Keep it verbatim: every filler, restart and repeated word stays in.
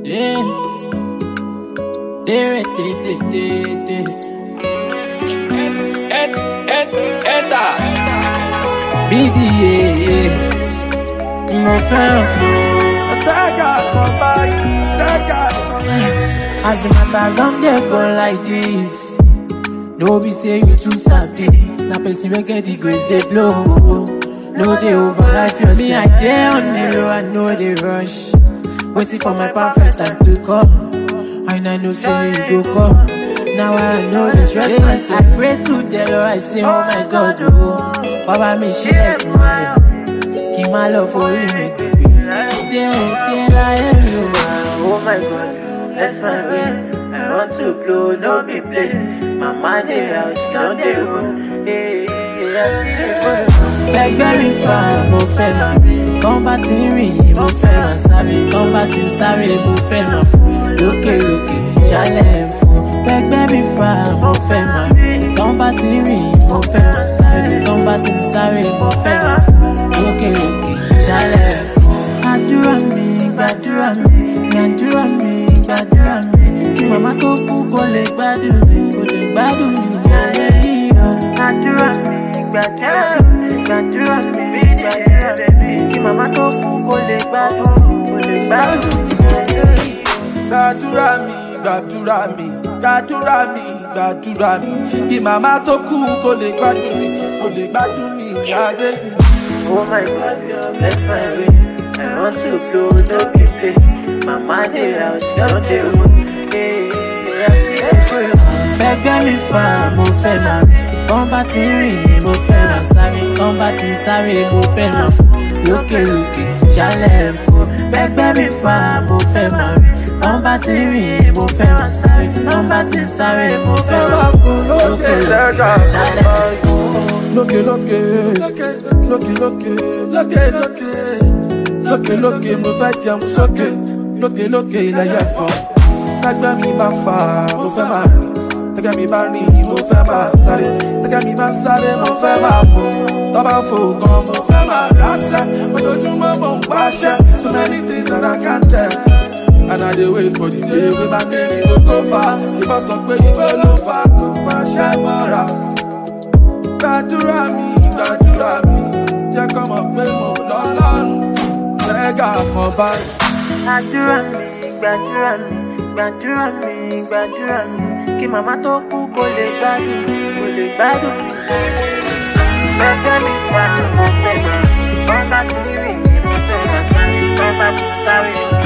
Yeah. There, there, there, there, there. Et, et, eta. B D A. No fan for. Attacker, come back. Attacker, come back. As the matter don't dey go like this. No be say you too sabi. Na person wey get the grace dey blow. No dey overhype yourself. Me I dey on the low, I know they rush. Waiting for my perfect time to come. And I know say you go come. Now I know the stress myself. I pray to the Lord, I say oh my God, oh. Baba me share me. Keep my love for you, me baby. There, there I am, you. Oh my God, that's my way. I want to blow, don't be playing. My money out, don't they run. Hey, Ẹgbẹ́ mi fa mo fẹ́ máa rìn, tán bá ti ń rìn mo fẹ́ máa sáré, tán bá ti ń sáré mo fẹ́ máa fò, lókè lókè jálẹ̀ ń fò. Ẹgbẹ́ mi fa mo fẹ́ máa rìn, tán bá ti ń rìn mo fẹ́ máa sáré, tán bá ti ń sáré mo fẹ́ máa fò, lókè lókè jálẹ̀ ń fò. Àdúrà mi, gbàdúrà mi, gbàdúrà mi, gbàdúrà mi, kí màmá tó kú kó lè gbádùn mi, kó lè gbádùn mi ní ayé yìí o. Àdúrà mi. Gbàdúrà mi, gbàdúrà mi, gbàdúrà mi, kí màmá tó kú kó lè gbádùn, kó lè gbádùn mi. Gbàdúrà mi, gbàdúrà mi, gbàdúrà mi, gbàdúrà mi, kí màmá tó kú kó lè gbádùn mi, kó lè gbádùn mi jáde. Oh my God, bless my way. I want to blow, no be play. Mama dey out, don't dey run. Hey, hey, Ẹgbẹ́ mi fa mo fẹ́ máa rìn. Tán bá ti ń rìn mo fẹ́ máa sáré, tán bá ti ń sáré mo fẹ́ máa fò, lókè lókè jálẹ̀ ń fò. Ẹgbẹ́ mi fa mo fẹ́ máa rìn, tán bá ti ń rìn mo fẹ́ máa sáré, tán bá ti ń sáré mo fẹ́ máa fò, lókè lókè jálẹ̀ ń fò. Lókè lókè, lókè lókè, lókè lókè, lókè lókè mo fẹ́ jẹun sókè, lókè lókè ilẹ̀ yẹ fọ́. Ẹgbẹ́ mi bá fà mo fẹ́ máa rìn. Tẹ́gẹ́ mi bá rìn, mo fẹ́ máa sáré. Tẹ́gẹ́ mi bá sáré, mo fẹ́ máa fò. Tọ́ bá fò gan, mo fẹ́ máa rásẹ̀. Ojoojúmọ́ mo ń pàṣẹ. So many things that I can't tell. And I dey wait for the day wey my name go go far. Tí bá sọ pé ìwé ló fà, kò fà ṣẹ́ mọ́ra. Gbàdúrà mi, gbàdúrà mi, jẹ́ kọ́ mọ̀ pé mo lọ́lọ́run. Tẹ́gà kan báyìí. Gbàdúrà mi, gbàdúrà mi, gbàdúrà mi, gbàdúrà mi, kí màmá tó kú kó lè gbádùn, kó lè gbádùn. Ẹgbẹ́ mi fa mo fẹ́ máa, tán bá ti rìn mo fẹ́ máa sáré, tán bá ti sáré.